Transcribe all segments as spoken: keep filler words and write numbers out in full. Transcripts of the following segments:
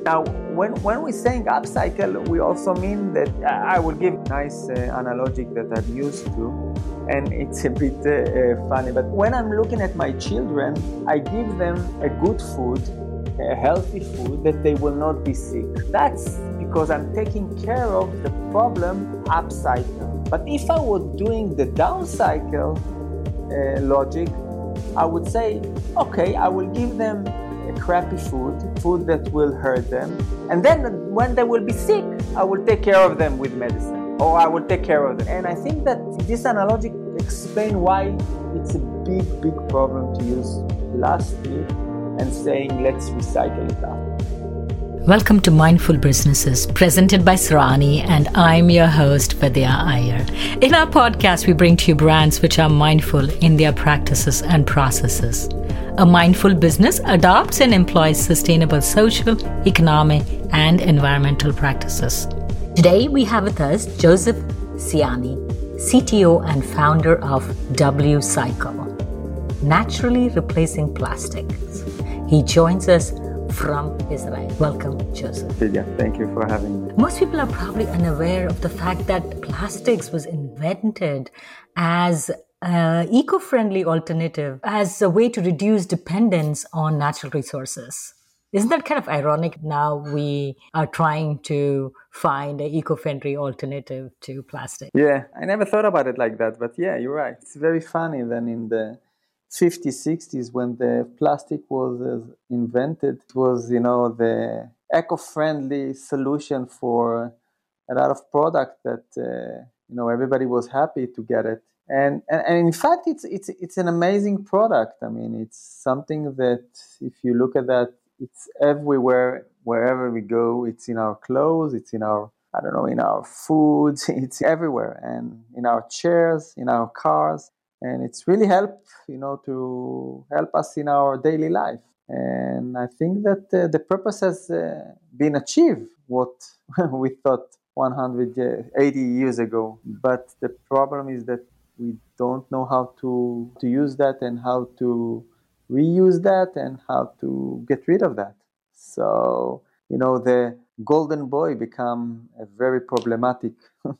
Now, when, when we're saying upcycle, we also mean that uh, I will give a nice uh, analogy that I'm used to, and it's a bit uh, funny. But when I'm looking at my children, I give them a good food, a healthy food that they will not be sick. That's because I'm taking care of the problem upcycle. But if I were doing the downcycle uh, logic, I would say, okay, I will give them a crappy food, food that will hurt them. And then when they will be sick, I will take care of them with medicine, or I will take care of them. And I think that this analogy explains why it's a big, big problem to use plastic and saying, let's recycle it out. Welcome to Mindful Businesses, presented by Sarani, and I'm your host, Vidya Iyer. In our podcast, we bring to you brands which are mindful in their practices and processes. A mindful business adopts and employs sustainable social, economic, and environmental practices. Today, we have with us Joseph Siani, C T O and founder of WCycle, naturally replacing plastics. He joins us from Israel. Welcome, Joseph. Yeah, thank you for having me. Most people are probably unaware of the fact that plastics was invented as an eco-friendly alternative, as a way to reduce dependence on natural resources. Isn't that kind of ironic? Now we are trying to find an eco-friendly alternative to plastic. Yeah, I never thought about it like that, but yeah, you're right. It's very funny then in the fifties, sixties, when the plastic was uh, invented, it was, you know, the eco-friendly solution for a lot of product that, uh, you know, everybody was happy to get it. And, and and in fact, it's it's it's an amazing product. I mean, it's something that if you look at that, it's everywhere, wherever we go. It's in our clothes, it's in our, I don't know, in our foods, it's everywhere, and in our chairs, in our cars. And it's really helped, you know, to help us in our daily life. And I think that uh, the purpose has uh, been achieved, what we thought one hundred eighty years ago. But the problem is that we don't know how to, to use that and how to reuse that and how to get rid of that. So, you know, the golden boy become a very problematic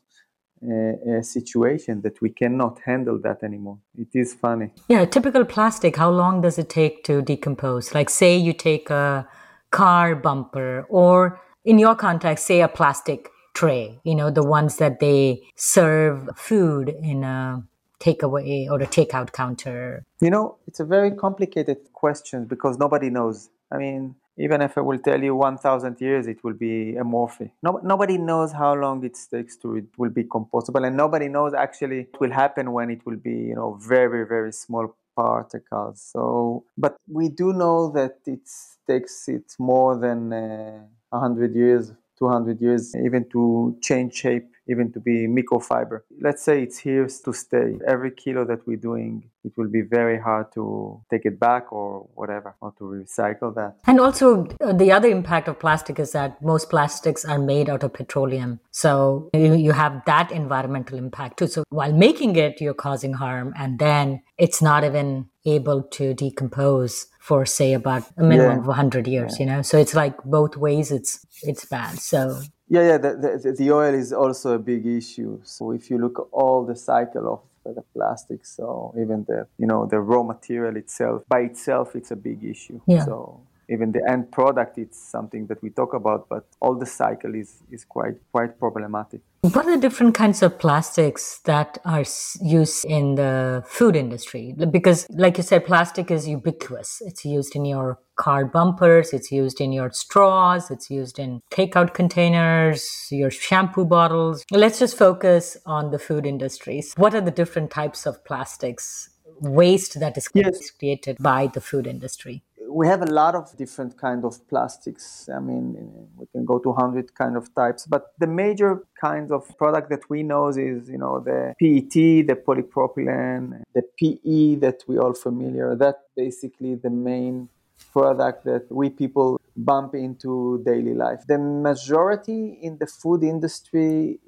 A, a situation that we cannot handle that anymore. It is funny. Yeah, typical plastic, how long does it take to decompose? Like say you take a car bumper, or in your context, say a plastic tray, you know, the ones that they serve food in a takeaway or a takeout counter. You know, it's a very complicated question because nobody knows. I mean, even if I will tell you one thousand years, it will be amorphic. No, nobody knows how long it takes to it will be compostable, and nobody knows actually what will happen when it will be, you know, very, very small particles. So, but we do know that it takes it more than uh, one hundred years, two hundred years, even to change shape, even to be microfiber. Let's say it's here to stay. Every kilo that we're doing, it will be very hard to take it back or whatever, or to recycle that. And also, uh, the other impact of plastic is that most plastics are made out of petroleum. So you, you have that environmental impact too. So while making it, you're causing harm, and then it's not even able to decompose for, say, about a minimum yeah. of one hundred years, yeah. you know? So it's like both ways it's it's bad. So Yeah, yeah, the, the, the oil is also a big issue. So if you look at all the cycle of the plastic, so even the, you know, the raw material itself, by itself, it's a big issue. Yeah. So even the end product, it's something that we talk about, but all the cycle is, is quite, quite problematic. What are the different kinds of plastics that are used in the food industry? Because like you said, plastic is ubiquitous. It's used in your car bumpers, it's used in your straws, it's used in takeout containers, your shampoo bottles. Let's just focus on the food industries. What are the different types of plastics, waste that is yes. created by the food industry? We have a lot of different kind of plastics. I mean, we can go to one hundred kind of types, but the major kinds of product that we know is, you know, the P E T, the polypropylene, the P E that we all familiar. That's basically the main product that we people bump into daily life. The majority in the food industry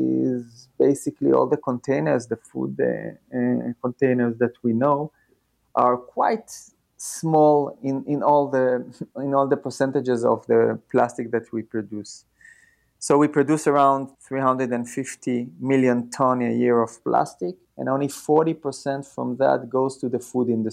is basically all the containers, the food uh, uh, containers that we know are quite small in, in all the in all the percentages of the plastic that we produce. So we produce around three hundred fifty million ton a year of plastic, and only forty percent from that goes to the food industry.